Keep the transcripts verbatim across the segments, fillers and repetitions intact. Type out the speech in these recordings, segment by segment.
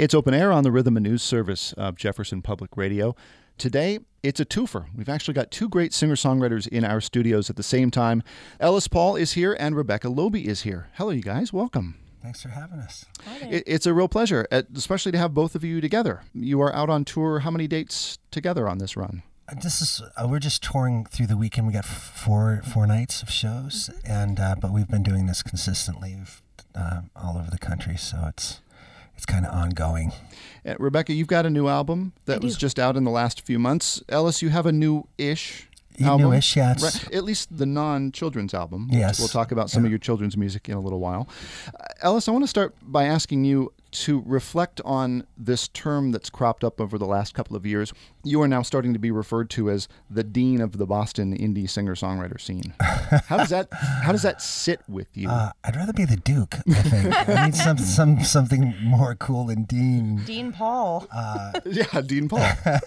It's Open Air on the Rhythm and News Service of Jefferson Public Radio. Today, it's a twofer. We've actually got two great singer-songwriters in our studios at the same time. Ellis Paul is here and Rebecca Loebe is here. Hello, you guys. Welcome. Thanks for having us. It, it's a real pleasure, especially to have both of you together. You are out on tour. How many dates together on this run? This is uh, we're just touring through the weekend. We got four four nights of shows, and uh, but we've been doing this consistently uh, all over the country, so it's it's kind of ongoing. Uh, Rebecca, you've got a new album that was just out in the last few months. Ellis, you have a new-ish album. Newish, yeah. Right, at least the non-children's album. Yes. We'll talk about some yeah. of your children's music in a little while. Uh, Ellis, I want to start by asking you to reflect on this term that's cropped up over the last couple of years. You are now starting to be referred to as the dean of the Boston indie singer-songwriter scene. How does that How does that sit with you? Uh, I'd rather be the Duke, I think. I need some, some something more cool than Dean. Dean Paul. Uh, yeah, Dean Paul.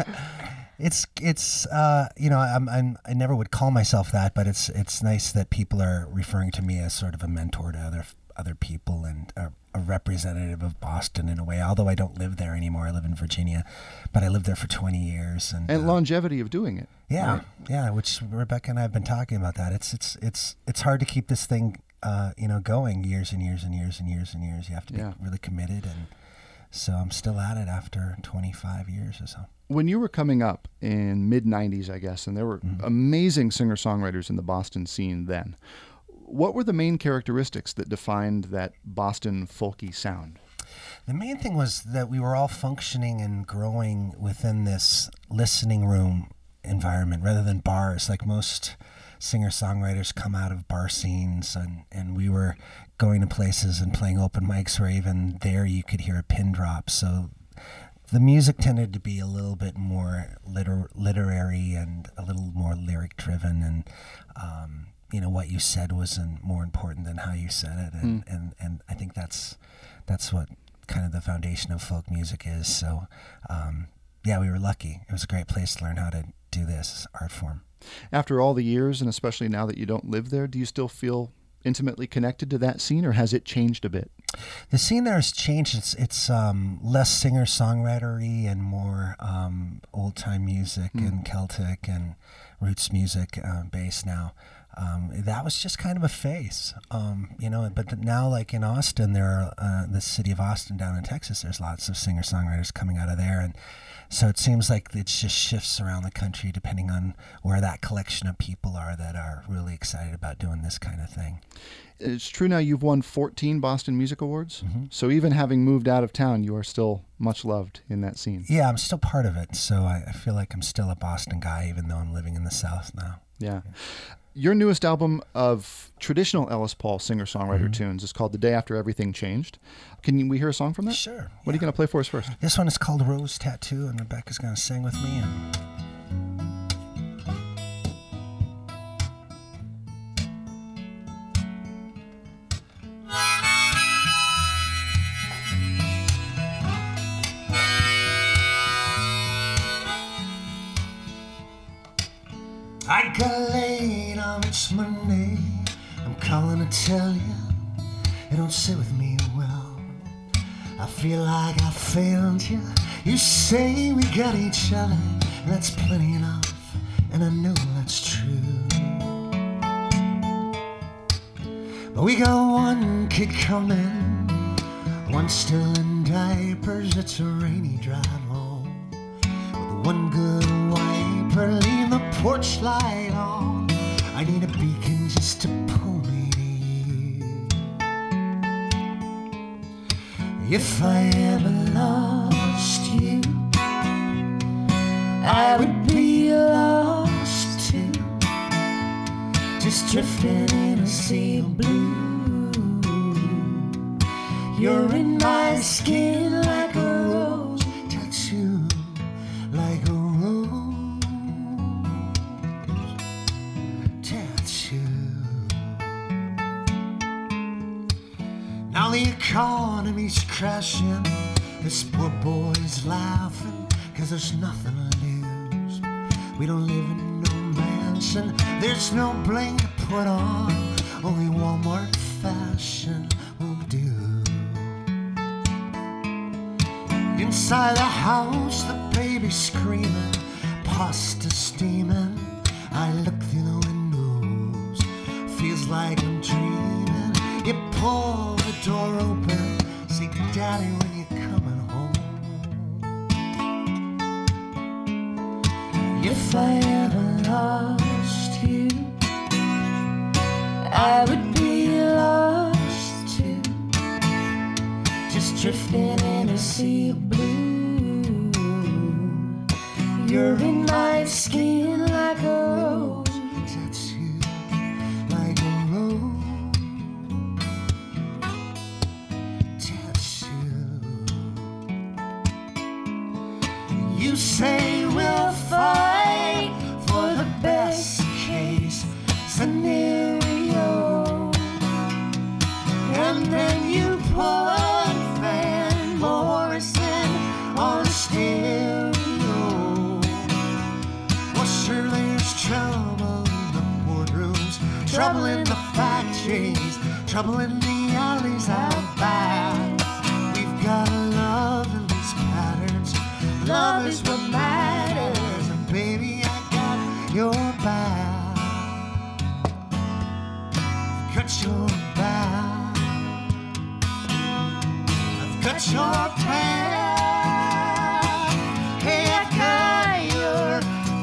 It's it's uh, you know I'm, I'm I never would call myself that, but it's it's nice that people are referring to me as sort of a mentor to other other people and a, a representative of Boston in a way. Although I don't live there anymore, I live in Virginia, but I lived there for twenty years and and uh, longevity of doing it. Yeah, right? yeah. Which Rebecca and I have been talking about that. It's it's it's it's hard to keep this thing uh, you know going years and years and years and years and years. You have to be yeah. really committed, and so I'm still at it after twenty-five years or so. When you were coming up in mid nineties, I guess, and there were mm-hmm. amazing singer-songwriters in the Boston scene then, what were the main characteristics that defined that Boston folky sound? The main thing was that we were all functioning and growing within this listening room environment rather than bars. Like most singer-songwriters come out of bar scenes, and, and we were going to places and playing open mics where even there you could hear a pin drop. So the music tended to be a little bit more liter- literary and a little more lyric-driven, and um, you know, what you said was more important than how you said it, and, mm. and, and I think that's that's what kind of the foundation of folk music is. So, um, yeah, we were lucky. It was a great place to learn how to do this art form. After all the years, and especially now that you don't live there, do you still feel intimately connected to that scene, or has it changed a bit? The scene there has changed. It's it's um, less singer-songwritery and more um, old-time music mm. and Celtic and roots music uh, based now. Um, that was just kind of a phase, um, you know, but now, like in Austin, there are, uh, the city of Austin down in Texas, there's lots of singer-songwriters coming out of there, and so it seems like it just shifts around the country depending on where that collection of people are that are really excited about doing this kind of thing. It's true now you've won fourteen Boston Music Awards, mm-hmm. so even having moved out of town, you are still much loved in that scene. Yeah, I'm still part of it, so I, I feel like I'm still a Boston guy, even though I'm living in the South now. Yeah. yeah. Your newest album of traditional Ellis Paul singer-songwriter mm-hmm. tunes is called The Day After Everything Changed. Can we hear a song from that? Sure. What yeah. are you going to play for us first? This one is called Rose Tattoo, and Rebecca's going to sing with me. And I got laid on it's Monday. I'm calling to tell you it don't sit with me well. I feel like I failed you. You say we got each other, and that's plenty enough, and I know that's true. But we got one kid coming, one still in diapers. It's a rainy drive home with one good wiper. Leave the porch light on. I need a beacon just to pull me to you. If I ever lost you, I would be lost too, just drifting in a sea of blue. You're in my skin like a rose tattoo, like a rose tattoo. Now the economy's crashing, this poor boy's laughing, 'cause there's nothing to lose. We don't live in no mansion, there's no bling to put on, only Walmart fashion will do. Inside the house, the baby's screaming, pasta steaming. I look through the windows, feels like I'm dreaming. You pull the door open, say, Daddy, when you coming home? If I ever lost you, I would be lost too, just drifting in a sea of blue. You're in my skin like a rose, that's you, like a rose, that's you. You say we'll fight for the best case scenario, and then you put Van Morrison on stereo. Well, surely there's trouble in the boardrooms, trouble in the factories, trouble in the alleys out back. We've got love in these patterns, love is what matters, and baby, I got your back. Got your back. I've got your back. Hey, I got your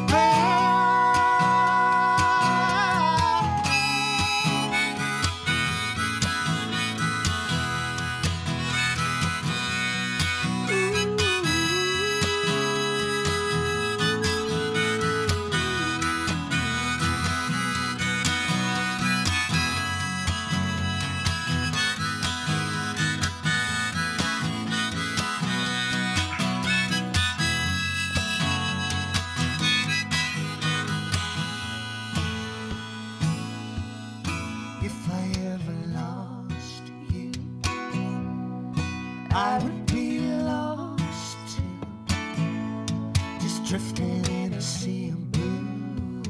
I would be lost too, just drifting in a sea of blue.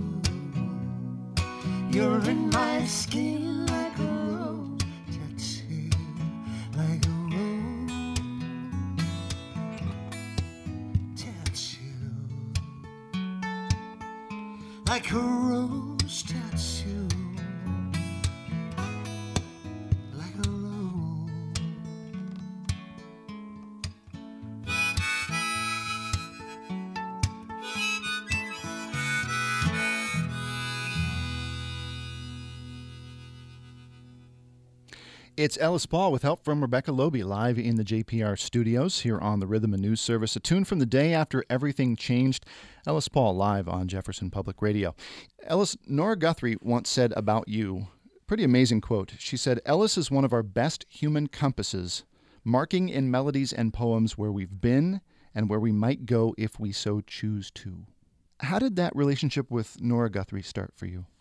You're in my skin like a rose, tattoo like a rose, tattoo like a rose, tattoo like a rose. It's Ellis Paul with help from Rebecca Loby live in the J P R studios here on the Rhythm and News Service. A tune from the day after everything changed. Ellis Paul live on Jefferson Public Radio. Ellis, Nora Guthrie once said about you, pretty amazing quote. She said, Ellis is one of our best human compasses, marking in melodies and poems where we've been and where we might go if we so choose to. How did that relationship with Nora Guthrie start for you?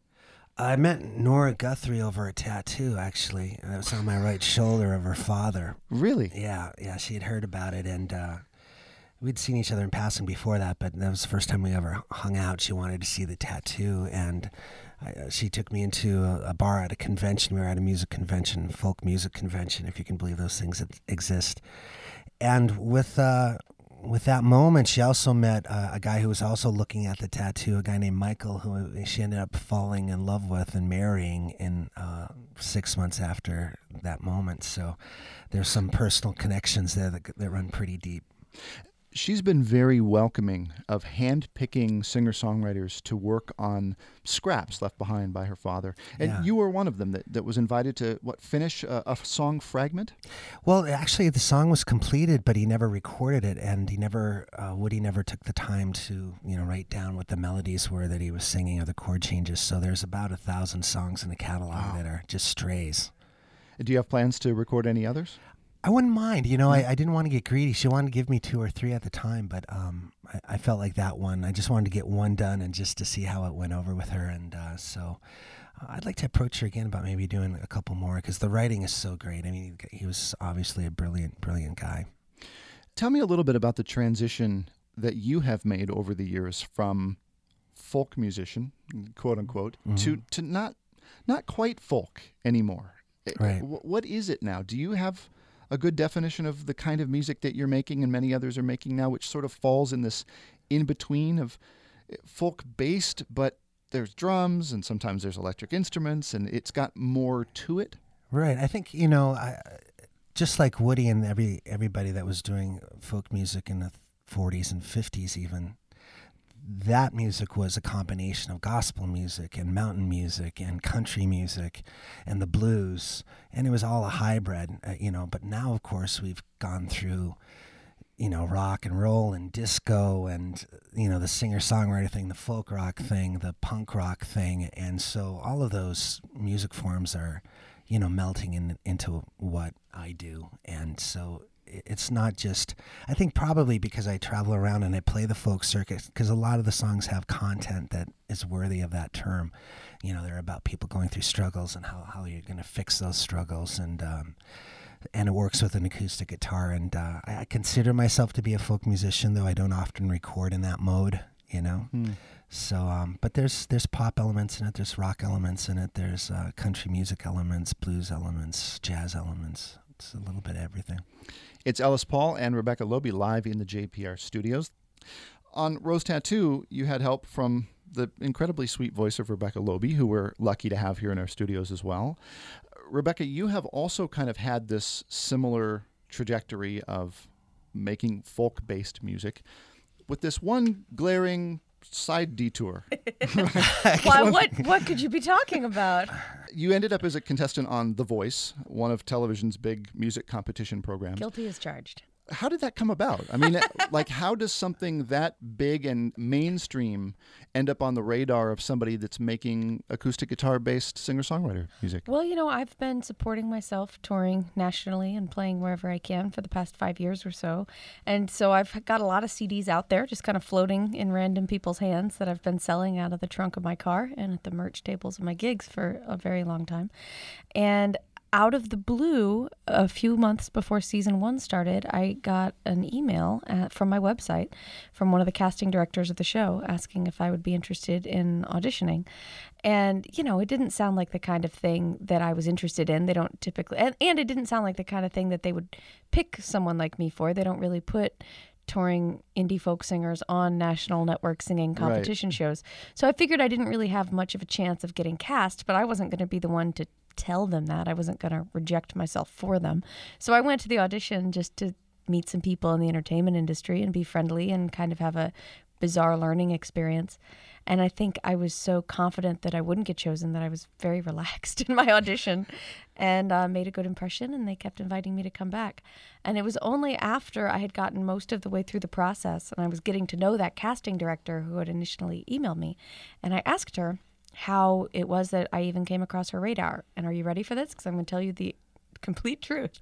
I met Nora Guthrie over a tattoo, actually. That was on my right shoulder of her father. Really? Yeah, yeah. She had heard about it, and uh, we'd seen each other in passing before that, but that was the first time we ever hung out. She wanted to see the tattoo, and I, uh, she took me into a, a bar at a convention. We were at a music convention, folk music convention, if you can believe those things that exist. And with... Uh, With that moment, she also met uh, a guy who was also looking at the tattoo, a guy named Michael, who she ended up falling in love with and marrying in uh, six months after that moment. So there's some personal connections there that, that run pretty deep. She's been very welcoming of hand-picking singer-songwriters to work on scraps left behind by her father. And Yeah. you were one of them that, that was invited to, what, finish a, a song fragment? Well, actually, the song was completed, but he never recorded it, and he never, uh, Woody never took the time to, you know, write down what the melodies were that he was singing or the chord changes. So there's about a thousand songs in the catalog Wow. that are just strays. Do you have plans to record any others? I wouldn't mind. You know, I, I didn't want to get greedy. She wanted to give me two or three at the time, but um, I, I felt like that one, I just wanted to get one done and just to see how it went over with her. And uh, so uh, I'd like to approach her again about maybe doing a couple more because the writing is so great. I mean, he was obviously a brilliant, brilliant guy. Tell me a little bit about the transition that you have made over the years from folk musician, quote unquote, mm-hmm. to, to not not quite folk anymore. Right. What is it now? Do you have a good definition of the kind of music that you're making and many others are making now, which sort of falls in this in-between of folk-based, but there's drums and sometimes there's electric instruments and it's got more to it? Right. I think, you know, I, just like Woody and every everybody that was doing folk music in the forties and fifties even, that music was a combination of gospel music and mountain music and country music and the blues, and it was all a hybrid, uh, you know. But now, of course, we've gone through, you know, rock and roll and disco and, you know, the singer-songwriter thing, the folk rock thing, the punk rock thing, and so all of those music forms are, you know, melting in, into what I do, and so it's not just, I think probably because I travel around and I play the folk circuit, because a lot of the songs have content that is worthy of that term. You know, they're about people going through struggles and how, how you're going to fix those struggles. And um, and it works with an acoustic guitar. And uh, I, I consider myself to be a folk musician, though I don't often record in that mode, you know. Hmm. So, um, but there's there's pop elements in it, there's rock elements in it, there's uh, country music elements, blues elements, jazz elements. It's a little bit of everything. It's Ellis Paul and Rebecca Lobe live in the J P R studios. On Rose Tattoo, you had help from the incredibly sweet voice of Rebecca Lobe, who we're lucky to have here in our studios as well. Rebecca, you have also kind of had this similar trajectory of making folk-based music with this one glaring side detour. Why? What? What could you be talking about? You ended up as a contestant on The Voice, one of television's big music competition programs. Guilty as charged. How did that come about? I mean, like, how does something that big and mainstream end up on the radar of somebody that's making acoustic guitar-based singer-songwriter music? Well, you know, I've been supporting myself, touring nationally and playing wherever I can for the past five years or so. And so I've got a lot of C Ds out there just kind of floating in random people's hands that I've been selling out of the trunk of my car and at the merch tables of my gigs for a very long time. And out of the blue, a few months before season one started, I got an email at, from my website from one of the casting directors of the show asking if I would be interested in auditioning. And, you know, it didn't sound like the kind of thing that I was interested in. They don't typically, and, and it didn't sound like the kind of thing that they would pick someone like me for. They don't really put touring indie folk singers on national network singing competition right. shows. So I figured I didn't really have much of a chance of getting cast, but I wasn't going to be the one to tell them that. I wasn't going to reject myself for them. So I went to the audition just to meet some people in the entertainment industry and be friendly and kind of have a bizarre learning experience. And I think I was so confident that I wouldn't get chosen that I was very relaxed in my audition and uh, made a good impression, and they kept inviting me to come back. And it was only after I had gotten most of the way through the process and I was getting to know that casting director who had initially emailed me, and I asked her how it was that I even came across her radar. And are you ready for this? Because I'm going to tell you the complete truth.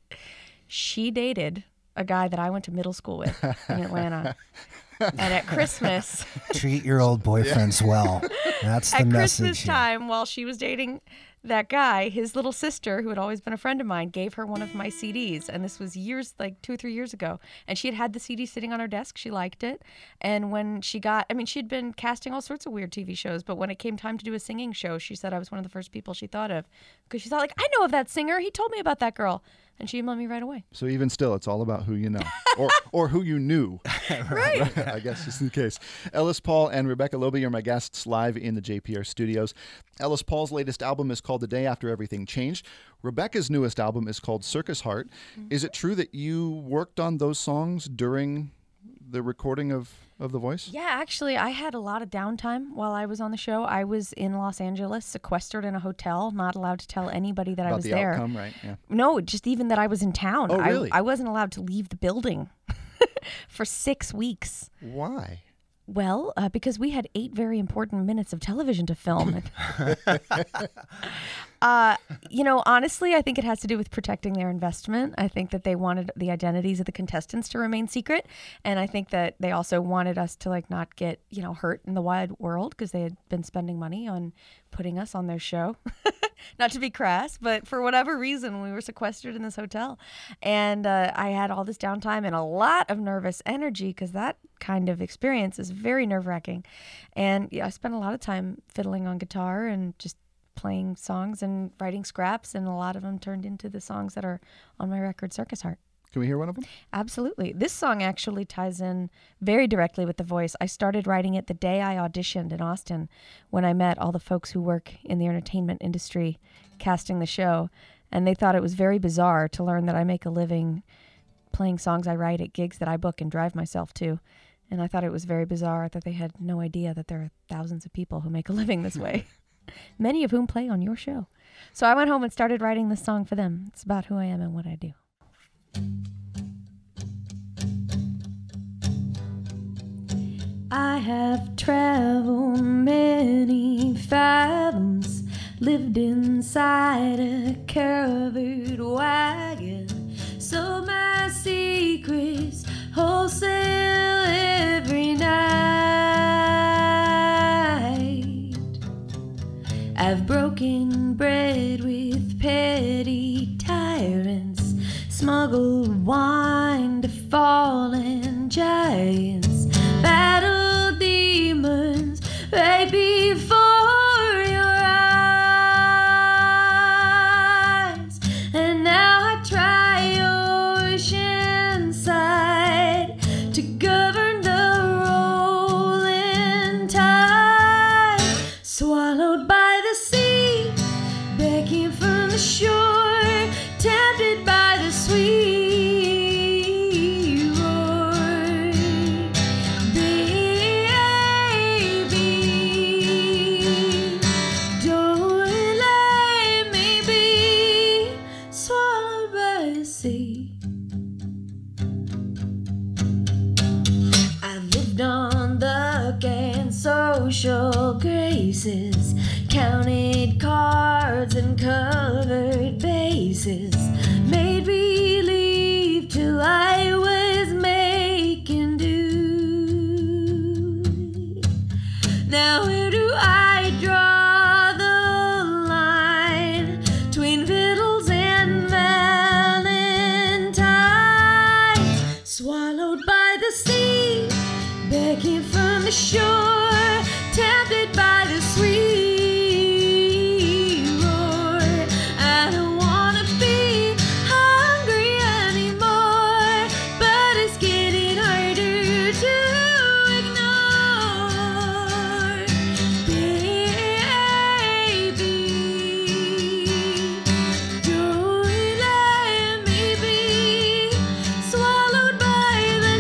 She dated a guy that I went to middle school with in Atlanta. And at Christmas... Treat your old boyfriends yeah. well. That's the at message. At Christmas here. time, while she was dating that guy, his little sister, who had always been a friend of mine, gave her one of my C Ds. And this was years, like two or three years ago. And she had had the C D sitting on her desk. She liked it. And when she got, I mean, she'd been casting all sorts of weird T V shows. But when it came time to do a singing show, she said I was one of the first people she thought of. Because she thought, like, I know of that singer. He told me about that girl. And she emailed me right away. So even still, it's all about who you know. or or who you knew. Right. right. I guess is the case. Ellis Paul and Rebecca Lobe are my guests live in the J P R studios. Ellis Paul's latest album is called The Day After Everything Changed. Rebecca's newest album is called Circus Heart. Mm-hmm. Is it true that you worked on those songs during the recording of, of The Voice? Yeah, actually, I had a lot of downtime while I was on the show. I was in Los Angeles, sequestered in a hotel, not allowed to tell anybody that About I was the there. Outcome, right? Yeah. No, just even that I was in town. Oh, really? I, I wasn't allowed to leave the building for six weeks. Why? Well, uh, because we had eight very important minutes of television to film. uh, you know, honestly, I think it has to do with protecting their investment. I think that they wanted the identities of the contestants to remain secret. And I think that they also wanted us to, like, not get, you know, hurt in the wide world because they had been spending money on putting us on their show. Not to be crass, but for whatever reason, we were sequestered in this hotel. And uh, I had all this downtime and a lot of nervous energy because that kind of experience is very nerve-wracking. And yeah, I spent a lot of time fiddling on guitar and just playing songs and writing scraps, and a lot of them turned into the songs that are on my record, Circus Heart. Can we hear one of them? Absolutely. This song actually ties in very directly with The Voice. I started writing it the day I auditioned in Austin, when I met all the folks who work in the entertainment industry casting the show, and they thought it was very bizarre to learn that I make a living playing songs I write at gigs that I book and drive myself to. And I thought it was very bizarre that they had no idea that there are thousands of people who make a living this way, many of whom play on your show. So I went home and started writing this song for them. It's about who I am and what I do. I have traveled many fathoms, lived inside a covered wagon, sold my secrets wholesale every night. I've broken bread with petty tyrants, smuggled wine to fallen giants, battled demons right before your eyes, and now I try oceanside to govern the rolling tide, swallowed by the sea, begging from the shore, tempted by the sweet roar. Baby, don't let me be swallowed by the sea. I lived on luck and social graces, counted cards and covered bases, made believe till I was making do. Now where do I draw the line between fiddles and valentines, swallowed by the sea, begging from the shore, tempted by the sweet roar. I don't wanna be hungry anymore, but it's getting harder to ignore. Baby, don't let me be swallowed by the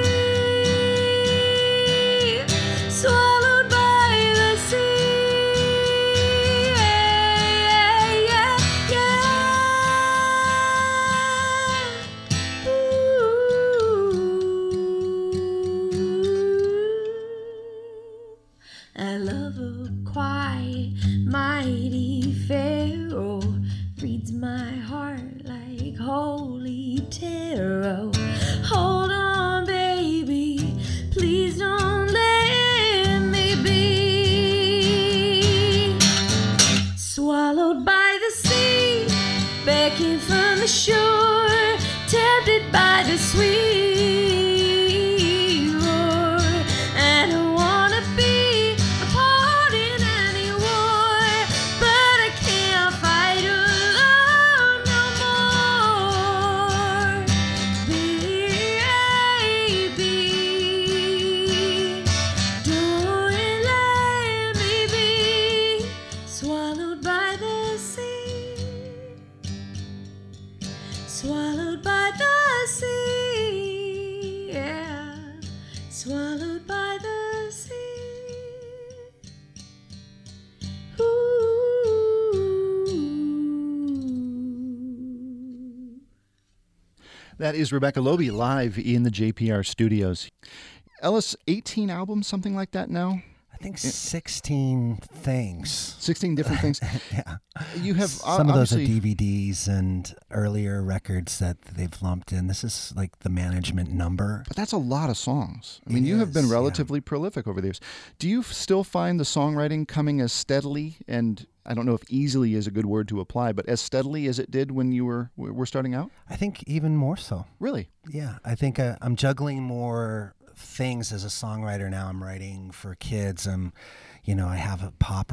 sea, swallowed by the sea. Yeah, yeah, yeah. Ooh. I love a quiet, mighty pharaoh, reads my heart like holy tarot. Hold on, baby, please don't let me be swallowed by the sea, begging from the shore, tempted by the sweet roar. I don't wanna be a part in any war, but I can't fight alone no more. Baby, don't let me be swallowed by the sea, swallowed by the sea, yeah, swallowed by the sea. Ooh. That is Rebecca Lobe live in the J P R studios. Ellis, eighteen albums, something like that now? I think sixteen things. sixteen different things. Yeah. You have Some of those are obviously- D V Ds and earlier records that they've lumped in. This is like the management number. But that's a lot of songs. I mean, It you have been is, yeah. relatively prolific over the years. Do you f- still find the songwriting coming as steadily, and I don't know if easily is a good word to apply, but as steadily as it did when you were were starting out? I think even more so. Really? Yeah, I think uh, I'm juggling more things as a songwriter now. I'm writing for kids. I'm, you know, I have a pop rock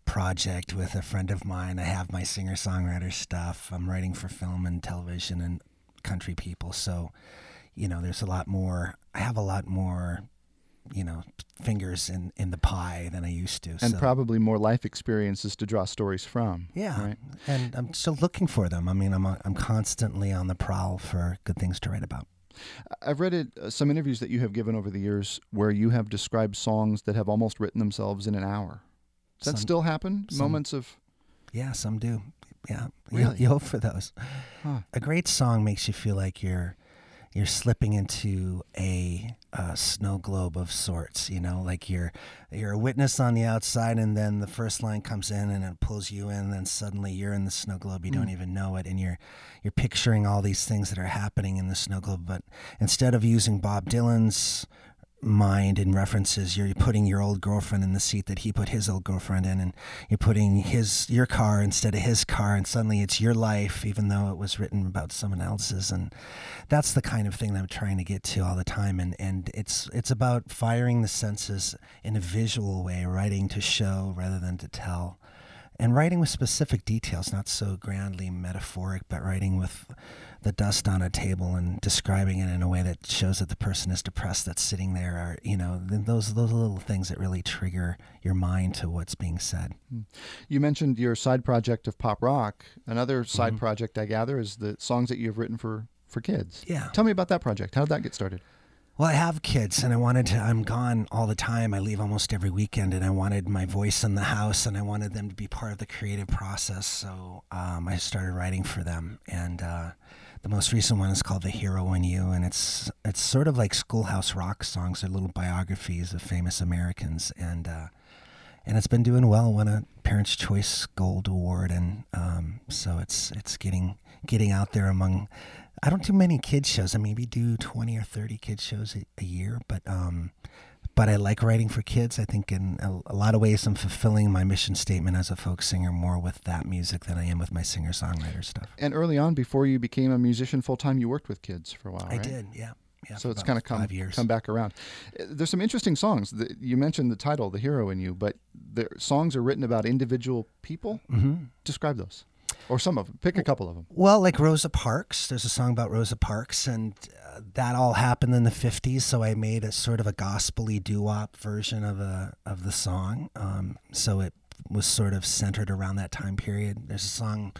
project with a friend of mine. I have my singer-songwriter stuff. I'm writing for film and television and country people. So, you know, there's a lot more. I have a lot more, you know, fingers in, in the pie than I used to. And so. probably more life experiences to draw stories from. Yeah, right? And I'm still looking for them. I mean, I'm I'm constantly on the prowl for good things to write about. I've read it, uh, some interviews that you have given over the years where you have described songs that have almost written themselves in an hour. Does that Some- still happen? some- Moments of... Yeah, some do. Yeah, Really? you, you hope for those. Huh. A great song makes you feel like you're you're slipping into a, uh snow globe of sorts. You know, like you're you're a witness on the outside, and then the first line comes in and it pulls you in, and then suddenly you're in the snow globe. You Mm. don't even know it, and you're you're picturing all these things that are happening in the snow globe. But instead of using Bob Dylan's mind and references, you're putting your old girlfriend in the seat that he put his old girlfriend in, and you're putting his your car instead of his car, and suddenly it's your life, even though it was written about someone else's. And that's the kind of thing that I'm trying to get to all the time. And and it's it's about firing the senses in a visual way, writing to show rather than to tell. And writing with specific details, not so grandly metaphoric, but writing with the dust on a table and describing it in a way that shows that the person is depressed that's sitting there. Are, you know, th- those those little things that really trigger your mind to what's being said. You mentioned your side project of pop rock. Another side Mhm. project, I gather, is the songs that you've written for, for kids. Yeah. Tell me about that project. How did that get started? Well, I have kids, and I wanted to. I'm gone all the time. I leave almost every weekend, and I wanted my voice in the house, and I wanted them to be part of the creative process. So um, I started writing for them, and uh, the most recent one is called "The Hero in You," and it's it's sort of like Schoolhouse Rock songs. They're little biographies of famous Americans, and uh, and it's been doing well. Won a Parents' Choice Gold Award, and um, so it's it's getting getting out there among. I don't do many kids shows. I maybe do twenty or thirty kids shows a, a year, but um, but I like writing for kids. I think in a, a lot of ways I'm fulfilling my mission statement as a folk singer more with that music than I am with my singer-songwriter stuff. And early on, before you became a musician full-time, you worked with kids for a while, I right? did, yeah. yeah So for it's about kind of come, five years. come back around. Uh, There's some interesting songs. The, you mentioned the title, The Hero in You, but the songs are written about individual people. Mm-hmm. Describe those. Or some of them. Pick a couple of them. Well, like Rosa Parks. There's a song about Rosa Parks, and uh, that all happened in the fifties. So I made a sort of a gospel-y doo-wop version of a of the song. Um, so it was sort of centered around that time period. There's a song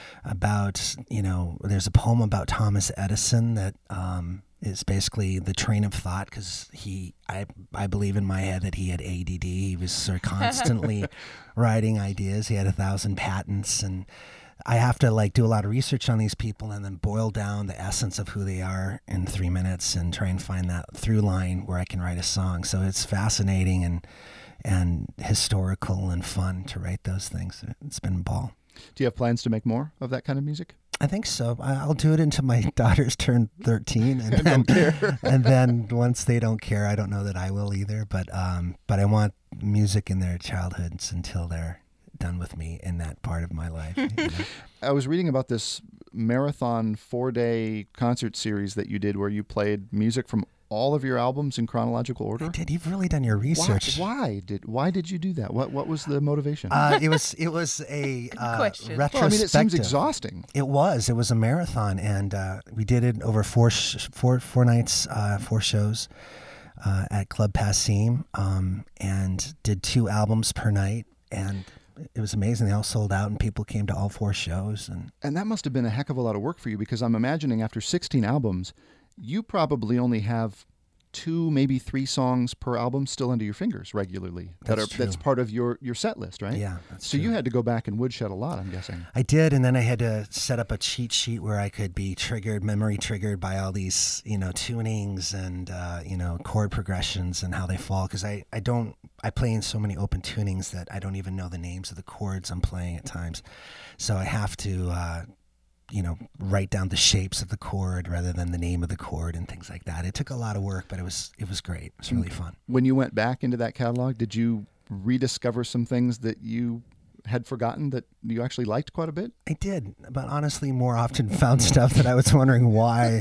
about, you know, there's a poem about Thomas Edison that um, is basically the train of thought, because he, I, I believe in my head that he had A D D. He was sort of constantly writing ideas. He had a thousand patents, and I have to like do a lot of research on these people and then boil down the essence of who they are in three minutes and try and find that through line where I can write a song. So it's fascinating and and historical and fun to write those things. It's been a ball. Do you have plans to make more of that kind of music? I think so. I- I'll do it until my daughters turn thirteen, and I then, don't care. and then once they don't care, I don't know that I will either. But um, but I want music in their childhoods until they're done with me in that part of my life. You know? I was reading about this marathon four-day concert series that you did where you played music from all of your albums in chronological order. Did you've really done your Why, research? why did why did you do that? What what was the motivation? Uh, it was it was a uh, question. retrospective. well, I mean, it seems exhausting. It was. It was a marathon, and uh, we did it over four sh- four four nights, uh, four shows uh, at Club Passim, um, and did two albums per night, and it was amazing. They all sold out, and people came to all four shows. And And that must have been a heck of a lot of work for you, because I'm imagining after sixteen albums, you probably only have two, maybe three songs per album still under your fingers regularly. That That's are that's true. part of your, your set list, right? yeah, that's So true. you had to go back and woodshed a lot, I'm guessing. I did, and then I had to set up a cheat sheet where I could be triggered, memory triggered by all these, you know, tunings and uh, you know, chord progressions and how they fall. Because I, I don't, I play in so many open tunings that I don't even know the names of the chords I'm playing at times. So I have to, uh, you know, write down the shapes of the chord rather than the name of the chord and things like that. It took a lot of work, but it was, it was great. It was really fun. When you went back into that catalog, did you rediscover some things that you had forgotten that you actually liked quite a bit? I did, but honestly, more often found stuff that I was wondering why,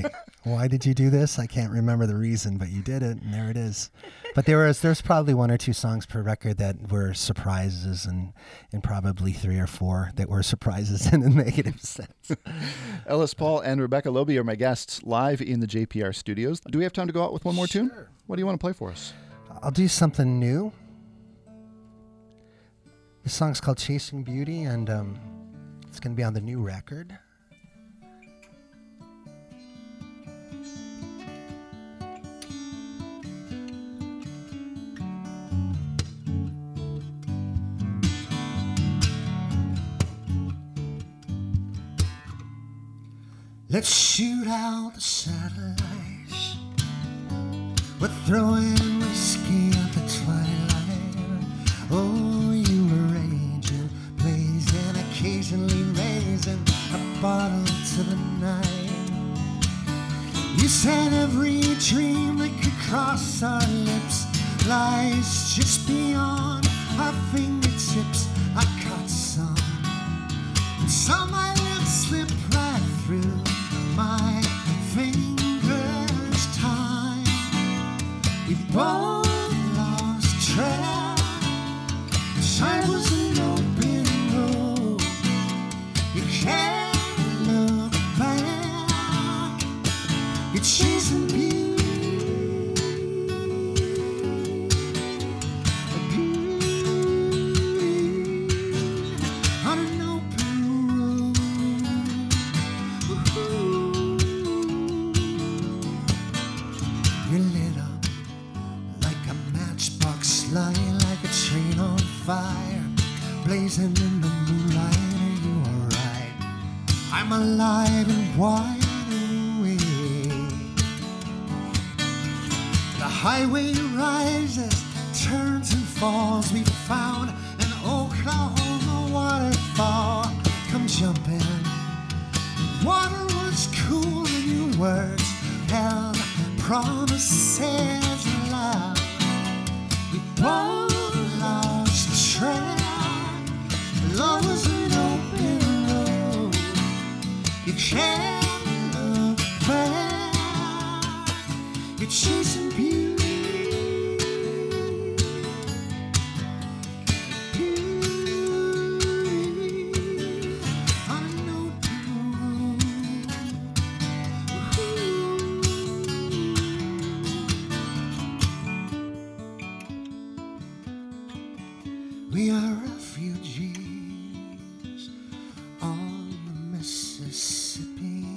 why did you do this? I can't remember the reason, but you did it, and there it is. But there was there's probably one or two songs per record that were surprises, and, and probably three or four that were surprises in a negative sense. Ellis Paul and Rebecca Lobe are my guests live in the J P R studios. Do we have time to go out with one more Sure. tune? What do you want to play for us? I'll do something new. This song's called Chasing Beauty, and um, it's going to be on the new record. Let's shoot out the satellites. We're throwing whiskey at the twilight. Oh, you were raging, blazing, occasionally raising a bottle to the night. You said every dream that could cross our lips lies just beyond our fingertips. I caught some, and saw my lips slip right through my fingers. Time we both lost track. Time was an open road. You can't look back. You're chasing beauty, beauty on an open road. You're lit up like a matchbox, lying like a train on fire, blazing in the moonlight. Are you alright? I'm alive and wide awake. The highway rises, turns and falls. We found an Oklahoma waterfall. Come jump in. Water was cool and your words held promises of love. We both lost track. Love was an open road. You can't look back. You're chasing beauty, beauty on an open road. We are refugees on the Mississippi.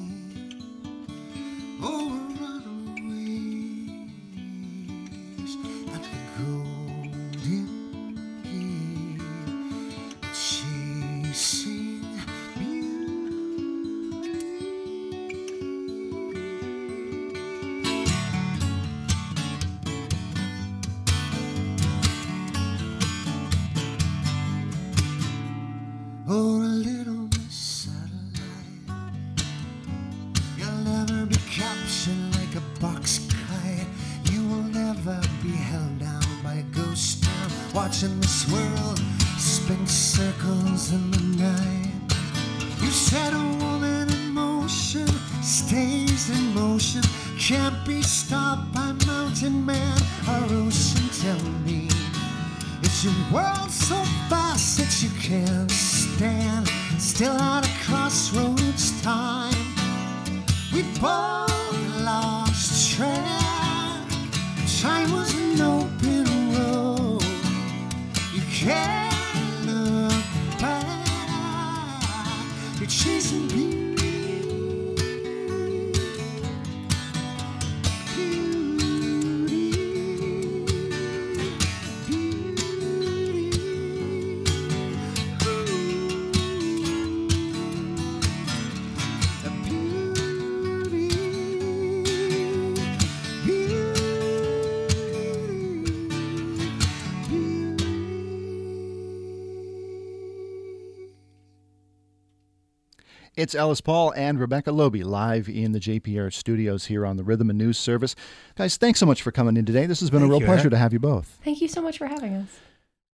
Oh, we're runaways at the Golden Gate, chasing beauty. Oh, little Miss Satellite, you'll never be captured like a box kite. You will never be held down by a ghost town, watching this world spin circles in the night. You said a woman in motion stays in motion, can't be stopped by mountain man or ocean. Tell me, is your world so vast that you can't stand still at a crossroads? Time we both lost track. Time was an open road. You can't look back. You're chasing beauty. It's Ellis Paul and Rebecca Lobe live in the J P R studios here on the Rhythm and News Service. Guys, thanks so much for coming in today. This has been Thank a real you, pleasure Ed. to have you both. Thank you so much for having us.